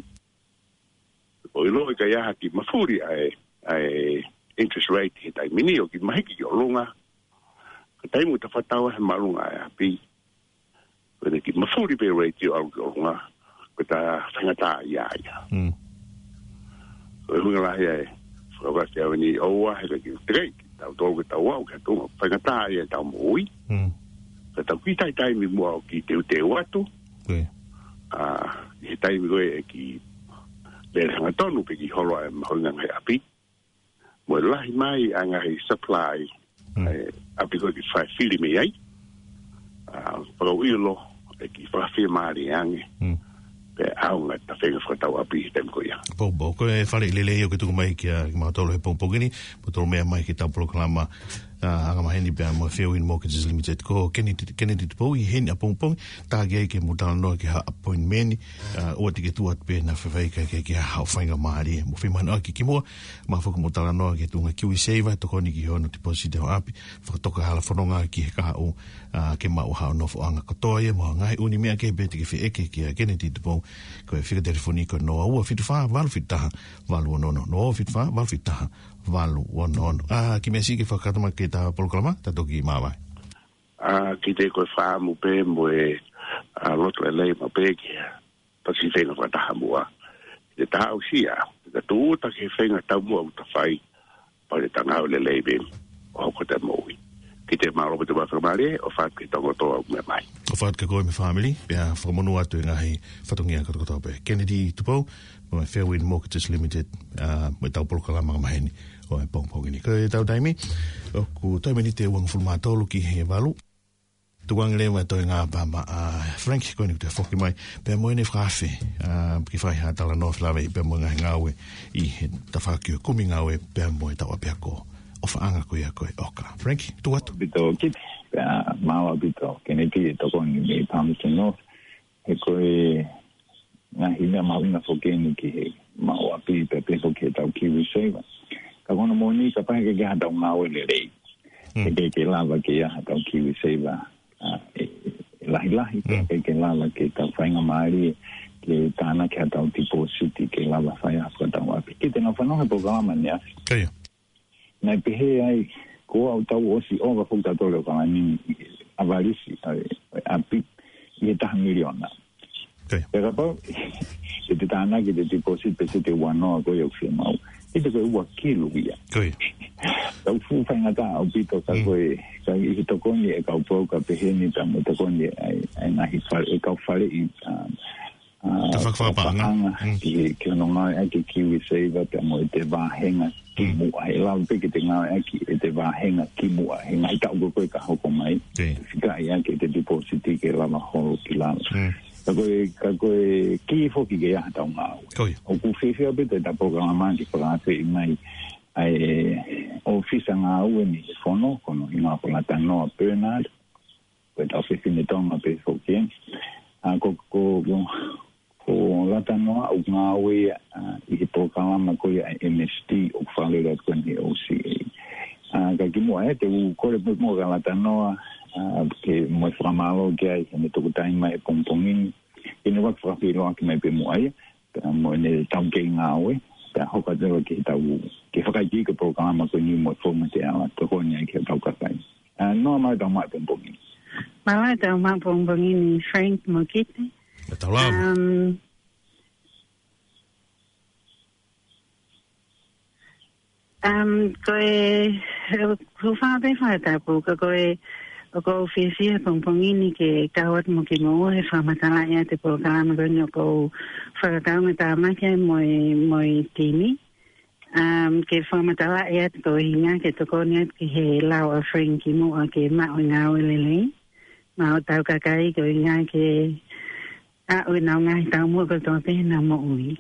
Ko i loi kai aha ki mafuri ai, ai interest rate he tai mini o ki mahiki ki o lunga. Ka taimu ta whatau he marunga ai api. Kone ki mafuri pe rei au ki orunga, ko ta whangata ia ia. Mm. Ko e hunga lahi ai, whakawaki au ni oua, heka ki uterei, ki tau tōku tau au, ki atunga whangata ia tau moui. Mm. Ka tau ki tai taimi mua o ki te ute watu, Okay. uh, he taimi koe e ki lere hanga tonu pe ki holo e mahoinga ngai api. Mo e lahi mai a ngai supply, Mm. eh, api koe ki whai whiri me ai. Uh, Whakau ilo, e ki whakawhia maari ange, Mm. pe aunga ta whenga whakatau api tem ko ia. Po po ko e fale lele o ke tuku mai ki a ma tolo he po pogini, po tolo mea mai ki ta proklama a nga maheni pe mo Fairwind Mortgages Limited ko Kennedy Kennedy po i hen a pong pong ta ge ke mo tala no ke ha appointment o te ke tu at pe na fe ke ke ke ha whainga maari mo fe man ki ki mo ma fo mo tala no ke tu nga kiwi save to ko ni ki hono deposit o api fo to ka hala fononga ki ka o ke ma o ha no fo anga ko toye mo nga uni me ke be te ke fe ke ki Kennedy po ko e figa telefonico no o fit fa val fit ta val no no no fit fa val fit ta val no ah ki me si ke fa ka ma ke ta programa ta to ki mama Ah, ki te koe wha mu pe mo e loto e lei ma pe ki pa si whenga whataha mua. Te taha au sia, te tu uta ke whenga tau mua uta whai pa le tanga o le lei ben o hoko te moui. ki te malo te wa family o fa ki tongo to me mai o fa ka go me family ya fa monu atu ngahi fatungia ka to pe Kennedy Tupo mo Fairwind Mortgages Limited a mo tau por kala ma mai ni o e pong pong ni ka tau daimi o ku to me ni te wang fulma to lu ki he valu tuang le wa to nga pa ma Frank ko ni te foki mai pe mo ni frafe a ki fa ha tala no flave pe mo nga ngawe i ta fa ki ku mi ngawe pe mo ta wa pe ko o fa anga ko ya ko oka Frank tu wat bito kit ma wa bito Kennedy to ko ni me pam no e ko e na hina ma una foki ni ki ma wa pi pe pe foki ta ki wi save ka kono mo ni ka pa ke ga da ngawe le le ke ke la va ke ya ta ki wi save lahi lahi ke ke lala ke ta whainga maari ke tāna ke atau tipo city ke lala whaia hapua tau api. Ki tena whanonga programa ni afi. Kaya. Nai pehe ai ko au tau osi o ka whukta tole o ka nini avarisi api i e taha miliona. Kaya. Peka pau, ke te tāna ke te tipo city pe se te wanoa koe au whia mau. I te koe ua kilu ia. Kaya. Tau fu whainga tā au pito ka koe ka i tokoni e kau pau ka peheni ta mo tokoni ai ai nahi whare e kau whare i ta whakawhapanga ki ki no ngai ai ki kiwi seiva te mo te wahenga ki mu ai lau peke te ngai ai ki te wahenga ki mu ai ngai ka uko koe ka hoko mai whika ai ai ki te deposit ke lama holo ki lama ka koe ka koe ki foki ke ia tau ngau o ku whiwhia bete ta programa ki whakate i mai ai ofisa nga ue ni fono kono i ngā pula tanoa Bernard koe tau whiwhine tonga pe foki a ko ko ko la tanoa u ngā ue i he pōkalama koe ai M S T o whalera koe ni O C A ka ki mua e te u kore mo ka la tanoa ke mo whamalo ke ai hene toku taima e pongpongini i ne wak whakapiro aki mai pe mua e mo ne tau ke ngā ue ta hoka te ke tau ke whakaiti ke programa ko ni mo forma te ala to ko ni ke tau ka kai no mai tau mai pongpongini mai tau mai pongpongini Frank Mokite um um koe ko fa be fa ta po ko koe ko ofisia pongpongini ke kawat mo ki mo e fa matala ya te programa ko ni ko fa ka me ta ma ke mo mo tini um ke fa matala ya to hinga ke to ko ni ke he la o Frank mo ke ma o nga o le le ma o ta ka kai ko nga ke a o na nga ta mo ko to te na mo ui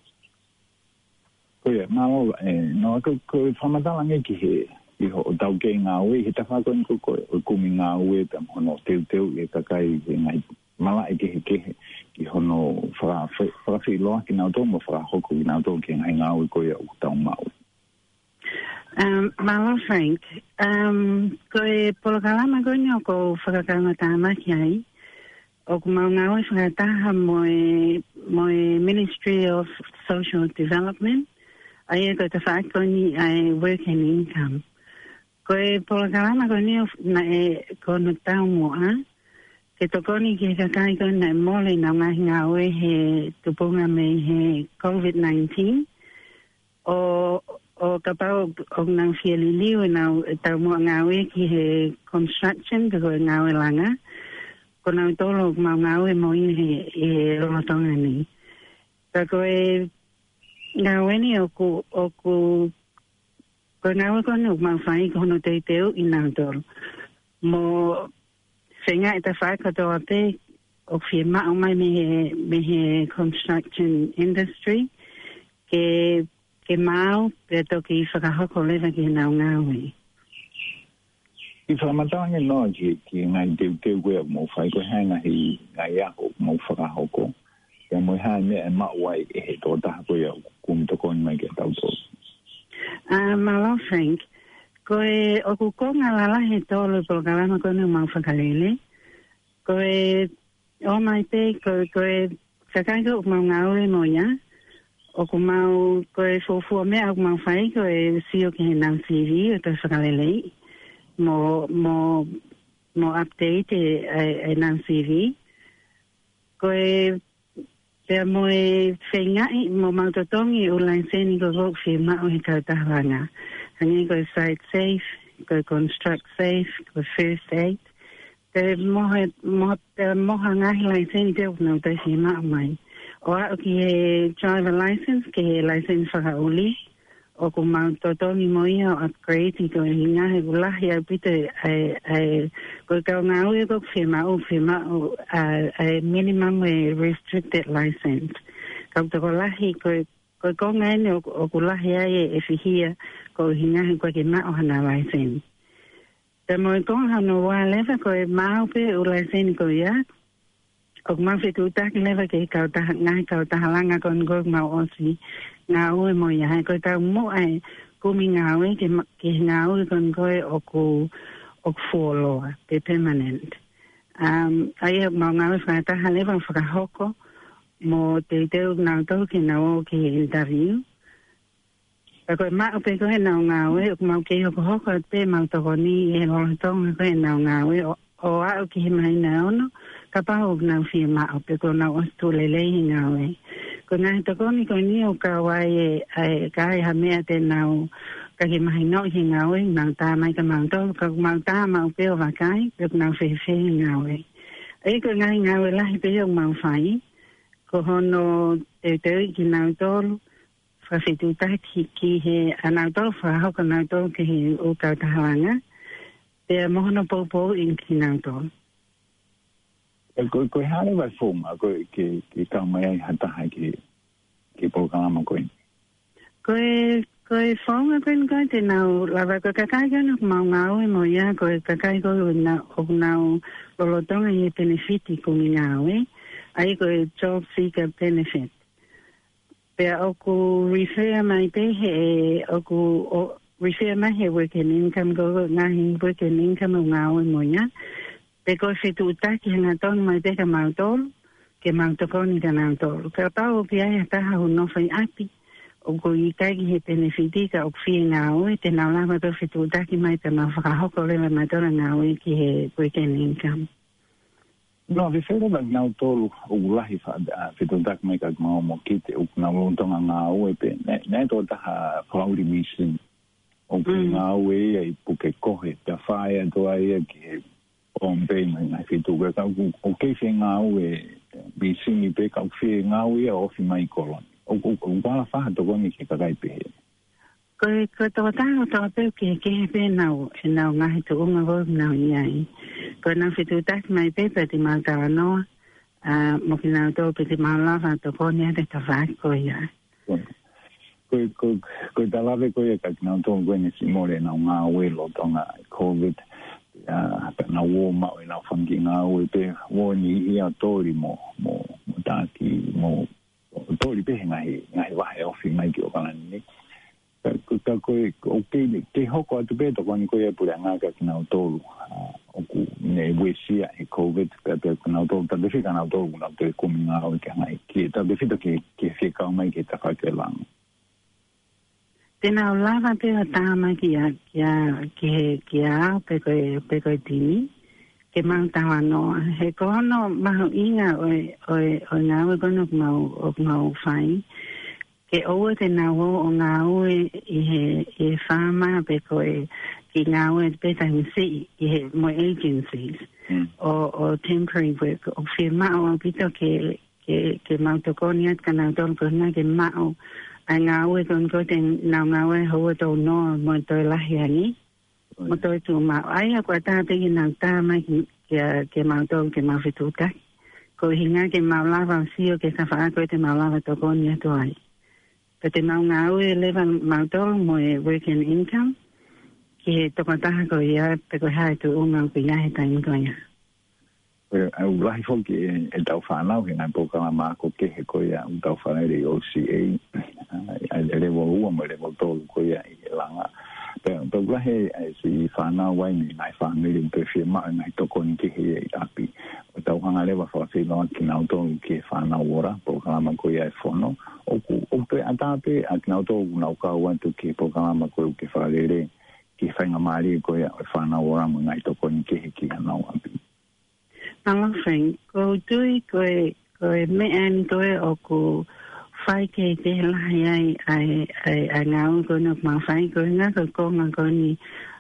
ko ya ma o no ko ko fa matala nge ki he i ho tau ke ngā ue, he ta whakon ko koe, o kumi ngā ue, pe hono teu teu, e kakai, e ngai, mala e kehe kehe, i hono whakawhi loa ki nau tō, mo whakahoko ki nau tō, ke ngai ngā ue koe au tau mau. Um, Malo Frank, um, koe polokalama koe ni o ko whakakanga tāma ki ai, o ko mau ngā ue whakataha mo e, mo e Ministry of Social Development, ai e koe ta whaakoni ai work and income. Koe polokalama koe ni na e kono tau moa, ke tokoni ki he kakai koe na mole na ngahi ngā ue he tupunga me he COVID nineteen, o, o ka pau o ngā whialiliu e nau tau moa ngā ue ki he construction, ka koe ngā ue langa, ko nau tolo mau ngā ue mo i he, he romatonga ni. Ka koe ngā ue ni o ku, o ku ko ngā ue kono mau whai kono te teo i nau tolo. Mo whenga e ta whai katoa te o whia mao mai me he, me he construction industry ke, ke mau pe toki i whakahoko lewa ki he nau ngā ue. I whamatangi no ki, ki ngai teu teu koe mo whai koe hanga hi ngai ako mo whakahoko. Kia mo hai mea e mauai e he tō taha koe au kumitokoni mai ke tau tō. Uh, Malo Frank, koe o ku konga lala he tōlu polokalama koe ni mau whakalele. Koe o mai te, koe koe whakaiko o mau ngaue mo ia. O ku mau koe fōfua mea o ku mau whai koe sio ki he nau C V o te whakalele. Mo, mo, mo update e, e, e nau C V. Koe pea mo e whengai mo mautotongi o lanseni ko kok whi mao he kautahanga. Hangi koe site safe, ko construct safe, ko first aid. Te moha moha te moha ngahi license te no te si ma mai. O a ki e driver license ke e license whakauli. O ko mau totongi mo ia o upgrade i ko e hinga he kulahi au pite ai ai ko kau ngau e ko whima o whima o a minimum e restricted license. Kau te ko lahi ko ko ko ngai ne o kulahi ai e whihia ko hinga he ko ke ma o hana license. Te mo e kong hano wa lewa ko e mau pe o license ko ia. O mau whitu utaki lewa ke kau taha ngai kau taha langa kon ko mau osi. Ngau e mo ia hai ko tau mo ai kumi ngau e ke, ke ngau e kon koe o ku o ku fuoloa pe permanent. Um, ai e mau ngau e whakataha lewa whakahoko mo te teo ngau tau ke ngau o ke interview. Ka koe mao pe koe ngau ngau e o ku mau ke hoko hoko pe mau toko ni e lolo tonga koe ngau ngau e o, o au ki he mai na ono ka pao ngau fia mao pe koe ngau ostu lelei ngau e. Ko ngai to koni ko ni o ka wai e ai kai ha mea te nau ka ki mai no hi ngau e nang ta mai ka mang to ka mang ta mau pe o va kai pe nang fe fe ngau e ai ko ngai ngau e la pe o mang fai ko hono te te ki nau to fa fe tu ta ki ki he ana to fa ho ka nau to ki he o ka ta hanga te mo no po po in ki nau to ko ko hale va fuma ko ke ke ka mai hata ha ke ke programa ko ko ko fonga ko ko te nau la va ko ka ka no ma ngau mo ya ko ka ka ko na o nau lo tonga e benefiti ko ngau e ai ko job seeker benefit pe o ko refer mai pe he o ko refer mai he working income go na hin working income ngau mo ya pe ko se tu ta ki na ton mai te ka mau tol ke mau to koni ka na tol ka tau ki ai ta ha no fai api o ko i ka ki he benefiti ka o fi nga o te na la ma to se tu ta ki mai te ma fa ho ko le ma to nga o ki he weekend income no vi se le nga tol o la hi fa da se tu ta mai ka ma mo ki te o na mo to nga o e pe ne to ta ha cloud mission o nga o e ai pu ke ko he ta fa e to ai ki on pe mai mai fitu ka ka o ke fe nga o e bi singi pe ka fe nga o e o fi mai kolon o o o ba fa to ko ni ke ka kai pe ko ko to ta o to pe ke ke pe na o na nga he to nga go na ai ko na fitu ta mai pe pe ti ma ta no a mo ki na to pe ti ma la fa to ko ni te ta fa ko ya ko ko ko ta la ve ko ya ka na to ko ni si mo le na nga o e lo to nga covid ah na wo ma o na fangi nga o pe wo ni ia tori mo mo ta ki mo tori pe nga hi nga hi wa o fi mai ki o kana ni ka ka ko o ke ke ho ko tu pe to ko ni ko e pura nga ka na to o ku ne we si e covid ka pe na to ta de fi kana to na to ko mi nga o ka nga ki ta de fi to ki ki fi ka mai ki ta ka ke lang tena lava pe ta ma ki a ki a ki ki a pe ko pe ko tini ke mang ta no he ko no ma inga o o o na o ko no ma o ma fai ke o te na o nga o e e e fama pe ko e ki nga o pe ta si e mo agencies o o temporary work o firma o pito ke ke ke ma to ko ni at kana to ko na ke ma o nga we kon ko ten na nga we ho to no mo to la hiani mo to tu ma ai ko ta te na ta ma ki ke ma to ke ma fitu ka ko hinga ke ma la va si o ke sa fa ko te ma la to ko ni to ai pe te ma nga we le va ma to mo e working income ke to ka ta ko ya pe ko ha tu un ang ya he ta ni ko ya au lai fo ki e tau whanau he ngai pokama mako ke he koia u tau whanau re O C A ai le rewo ua mo rewo tolu koia i langa pe pe ulahe ai si whanau wai ni ngai whanau re pe fie maa ngai toko ni ke he e api o tau hanga lewa whawhi loa ki nau tolu ke whanau ora pokama koia e whono o ku o pe atape a ki nau tolu nau ka uantu ke pokama koia ke whaere ki whainga maari koia e whanau ora mo ngai toko ni ke he ki anau api Nang feng ko tui ko ko me an ko o ko fai ke te la ai ai ai ai ngau ko no ma fai ko nga ko ko nga ko ni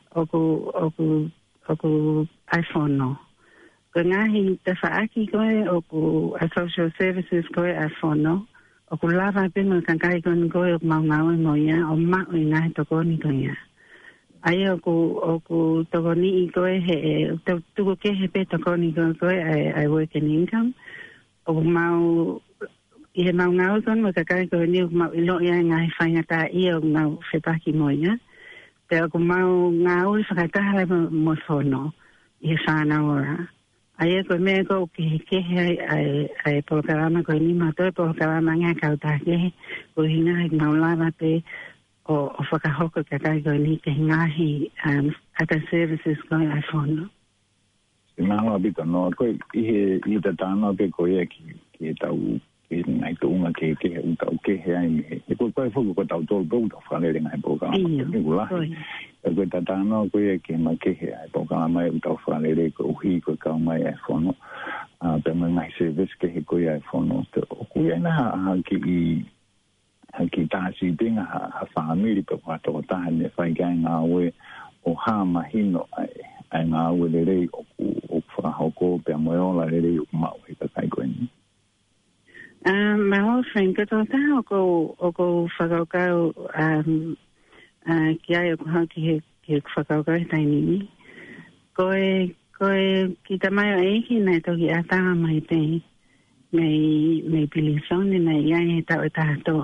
o ku o ku o ku iPhone no. Ko ngahi te whaaki koe o ku a social services koe iPhone no. O ku lava pe mo kankai kon koe o maungawe mo ia o ma o ngahi toko ni koe ia. Ai o ku o ku toko ni i koe he tuko ke he pe toko ni koe koe I, I work in income. O ku mau i he maungawe kon mo kankai koe ni o mau ilo ia ngahi whaingata i o ngau whepaki mo ia. Te o ku mau ngau i whakatahala mo whono i he whanau ora. Ai ko me ko ke ke ai ai programa ko ni ma to programa nga ka ta ke ko hinga ma lava pe o o fa ka hoko ka ka ko ni ke nga hi um ata services ko ai fono. Ma no bito no ko i i ta ta no pe ko ye ki ki ta u ki nai to nga ke ke u ta ke he ai me ko ko fo ko ta to do ta fa le nga programa ni gula. Ko ta ta no ko ye ke ma ke he ai programa u ta fa le ko hi ko ka mai ai fono a pe ma mai service ke he ko ai fono to ko ye na ha ki i ha ki ta si dinga ha family pe pa to ta ne fa ga nga we o ha ma hino ai ai nga we le le o o fa ho ko pe mo yo la le u ma we ta kai ko ni. Um, my whole friend ko ta o ko o ko fa ga ka um uh ki ai ko ha ki ki fa ka ka ta ni ko e ko e ki ta mai ai ki na to ki ata mai pe mai mai pilison ni na ia e ta ta to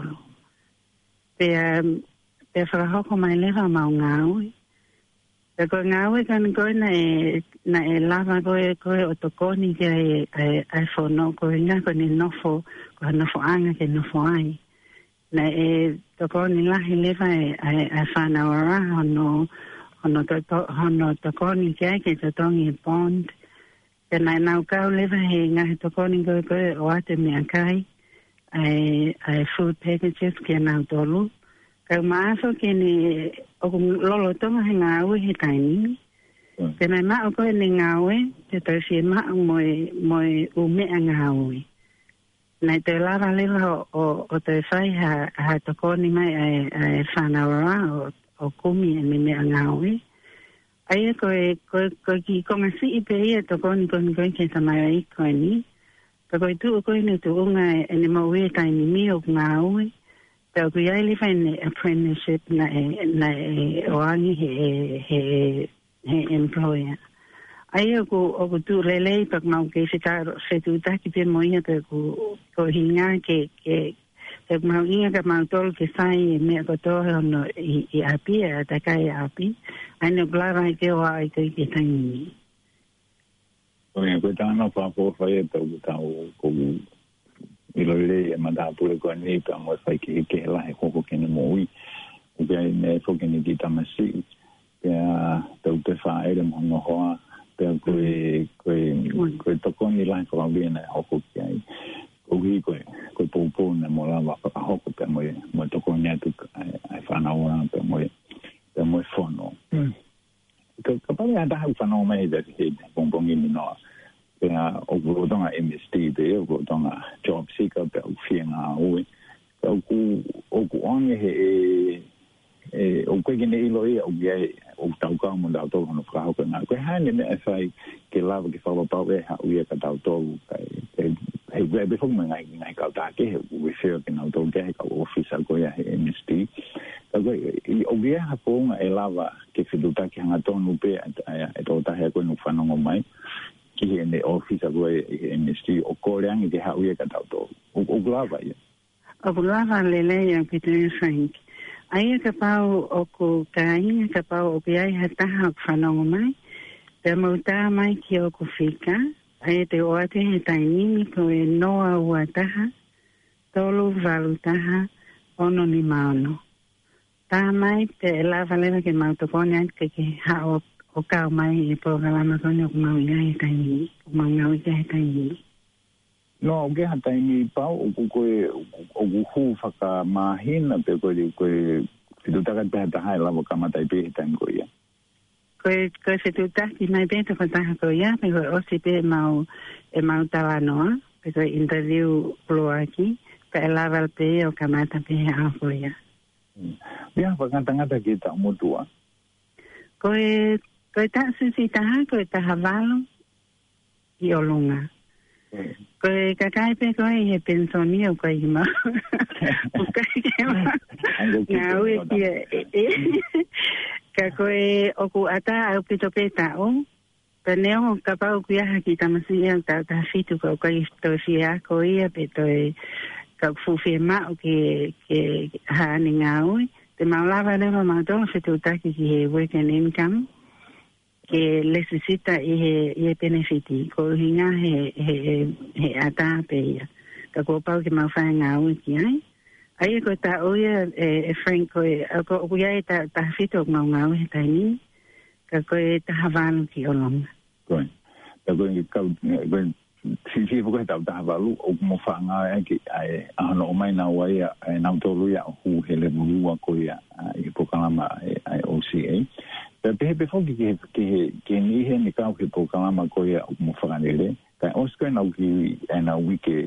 pe pe fa ha ko mai le va ma ngau pe ko ngau kan ko na e na e lava ko e ko o to ko ni ke e iPhone ko nga ko ni no fo ko no fo anga ke no fo ai na e to ko ni la le va e e fa na ora no no to no to ko ni ke ke to tongi bond ke na na ka le va he nga to ko ni ko ko o ate me akai ai ai food packages ke na to lu ka ma so ke ni o lo lo to nga u he tani ke na ma o ko ni nga u te to si ma mo mo u me nga u na te la va le o o te sai ha ha to ko ni mai ai ai fa na ora o o kumi ni me angawi ai ko ko ko ki ko ngasi ipe e to ko ni ko ni ko ke tamai ko ni ko ko tu ko ni tu nga ni mo we kai ni mi o ngawi te ko ia li fa ni apprenticeship na na o ani he he he employer ai ko o ko tu lele pak mau ke fita se tu ta ki pe mo ia te ko ko hinga ke ke te mau inga ka mau tol ke sai me ko to no i i api e ta kai api ai no blava ke o ai ke ke tani o e ko ta no pa po fa e to ta o ko i lo le e manda pure ko ni pa mo fa ke ke la e ko ko ke ni mo i o ke ne fo ke ni di ta masi pe a to te fa e mo no ho pe ko ko ko to ko ni la ko bi na ho ko ke ai o gi ko ko po po na mo la va pa ho ko pe mo mo to ko nya tu ai fa na ora pe mo pe mo fono ko ko pa ya da fa no mai da ke pong pong ni no pe o go do nga M S T de o go do nga job seeker pe o fi nga o ko o ko on he e o ko ge nei lo e o ge o tau ka mo da to no fra ho ka na ko ha ni me sai ke la ke fa pa we ha u ye ka da to kai he we be fo ngai ngai ka ta ke we fe ke na to ke ka office ko ya M S T ka ko o ge ha ko ngai lava ke fi du ta ke nga to no pe e to ta he ko no fa no mai ki ne office ko M S T o ko yang ke ha u ye ka da to o glava ya o glava le le ya Peter Frank ai ka pau o ko kai ka pau o pe ai ha ta ha fa no mai te mo ta mai ki o ko fika ai te o ate he taini ko e noa ua taha tolu valu taha ono ni maono ta mai te lava leva ke mautopone ake ke ha o o ka mai e programa ko ni o mau ia he taini o mau ngau ia he taini no ge ha taini pau o ko o hu faka mahina pe ko ko tu ta ka ta ha la ka mata pe tan ko ia ko ko se tu ta ki mai pe to ka ta ko ia pe o si pe mau e mau ta no pe ko interview pro aquí pe la val pe o ka mata pe a ko ia ya pa kan tanga ta ki ta mo tua Koe, koe ta susi taha, koe taha valo i o lunga. Koe kakai pe koe i he pensoni o koe i ma. Koe ke ma. Ngā ue kia e. Ka koe oku ata au pito pe tau. Pa neo ka pau kuiaha ki tamasi e tau ta fitu ka koe toi fia ko ia pe toi ka fufi ma o ke ke haani ngā ue. Te maulava lewa mautolo fitu taki ki he work and income. Ke lesisita i he, i he benefiti. Ko hinga he, he, he ata pe ia. Ka ko pau ke mauwhai ngā ue ki ai. Ai ko ta oia e, e Frank koe, ko kuia e ta, ta fitu o ngau ngā ue he taini. Ka koe ta hawanu ki o longa. Koe. Ta koe kau, koe, si si koe tau ta hawanu, o mo whaanga e ki ai ahano o mai nā wai e nau tolu ia o hu he le murua koe i pokalama ai O C A. Pe pehe pe whoki ki he, ki he, ki he nihe ni kau ki pokalama koe o mo whakanere. Kai osko e nau ki e nau wike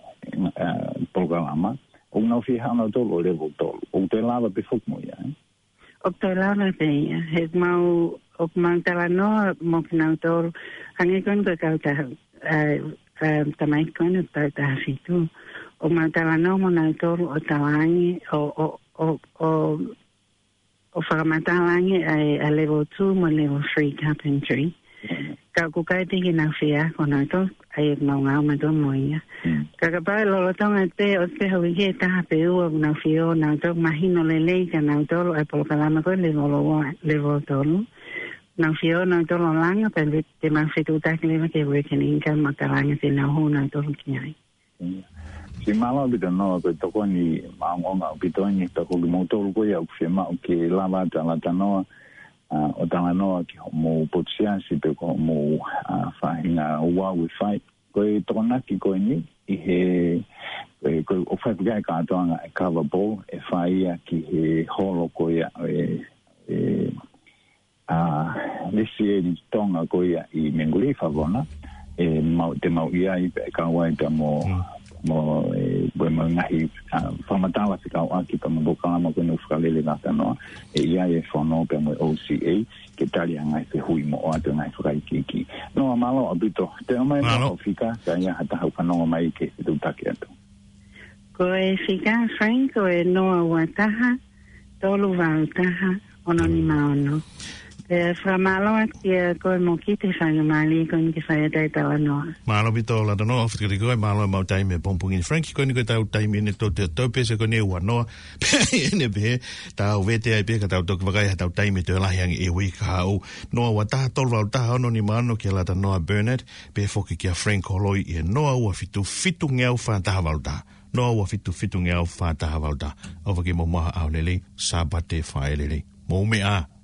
pokalama. O nau fi hana tolu o levo tolu. O te lava pe whoki mo ia. O te lava pe ia. He mau, o mau tala noa mo ki nau tolu. Hangi koe koe kau tahu. Tamai koe tau taha fitu. O mau tala noa mo nau tolu o talangi o, o, o, o o whakamatalangi a level two mo level three carpentry. Ka kukai tiki nau whia ko nau tolu ai mau ngau mato mo ia. Ka ka pai lolotonga te o te hau ike taha pe ua nau whio nau tolu mahino lelei ka nau tolu ai polokalama koe level tolu. Nau whio nau tolu langa pa te mau whitu taki lewa ke work and income makalanga te nau hou nau tolu ki ai. Si malo bito no ko toko ni maonga bito ni toko ki motor ko ya ufema o ke lava tala tanoa o tala noa ki mo potsia si pe ko mo fahinga wa we fight ko toko na ki ko ni i he ko o fa ga ka tonga cover ball e faia ki he holo ko ya e e a lesi e tonga ko ya i menguli favona e mau te mau ia i ka wa te mo mo e boi mo ngahi whamatawa se kau aki pa mo bokalama koe no whakalele ngata noa e ia e whanau pe mo O C A ke tali a ngai se hui mo o atu ngai whakaikiki noa malo abito te o mai mo whika ka ia hata hau whanau mai ke se tutake atu koe whika Frank koe noa wataha tolu wau taha ono ni maono e whamaloa kia koe mo ki te whangamali koe ni ke whaiatai tawa noa. Malo bito la no oftikari koe malo mau taime pompungi Frankie koe ni koe tau taime ne to te tau pese koe ne ua noa pe ne pe tau vete ai pe ka tau toki wakai tau taime te lahiangi e wei ka hau noa wa taha tolu wau taha ono ni maano kia lata Noah Burnett pe foki kia Frank Holoi e noa ua fitu fitu ngeau wha taha wau taha noa ua fitu fitu ngeau wha taha wau taha au waki mo maha au lele sabate whae lele mo me a